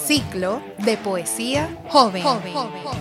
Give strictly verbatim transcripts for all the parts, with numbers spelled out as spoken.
Ciclo de poesía joven. joven.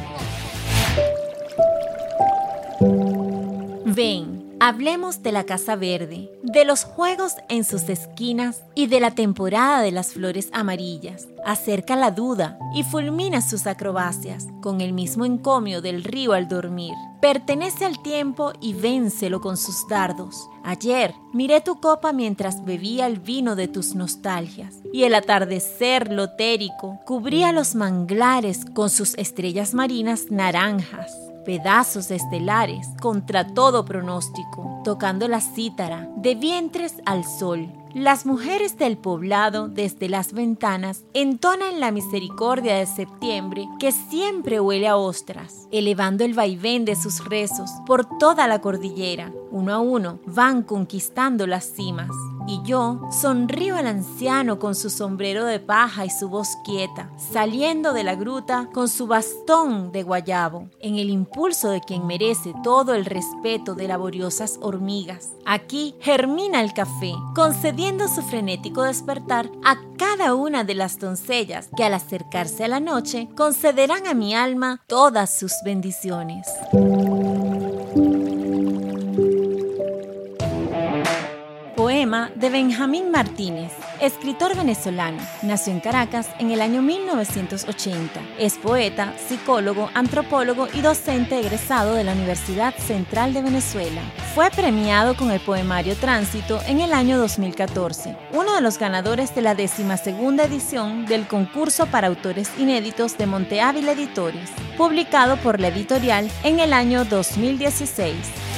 Ven, hablemos de la Casa Verde, de los juegos en sus esquinas y de la temporada de las flores amarillas. Acerca la duda y fulmina sus acrobacias con el mismo encomio del río al dormir. Pertenece al tiempo y véncelo con sus dardos. Ayer miré tu copa mientras bebía el vino de tus nostalgias, y el atardecer lotérico cubría los manglares con sus estrellas marinas naranjas. Pedazos estelares contra todo pronóstico, tocando la cítara de vientres al sol. Las mujeres del poblado desde las ventanas entonan la misericordia de septiembre que siempre huele a ostras, elevando el vaivén de sus rezos por toda la cordillera. Uno a uno van conquistando las cimas. Y yo sonrío al anciano con su sombrero de paja y su voz quieta, saliendo de la gruta con su bastón de guayabo, en el impulso de quien merece todo el respeto de laboriosas hormigas. Aquí germina el café, concediendo su frenético despertar a cada una de las doncellas que al acercarse a la noche concederán a mi alma todas sus bendiciones. Poema de Benjamín Martínez, escritor venezolano. Nació en Caracas en el año mil novecientos ochenta. Es poeta, psicólogo, antropólogo y docente egresado de la Universidad Central de Venezuela. Fue premiado con el poemario Tránsito en el año dos mil catorce, uno de los ganadores de la decimosegunda edición del concurso para autores inéditos de Monte Ávila Editores, publicado por la editorial en el año dos mil dieciséis.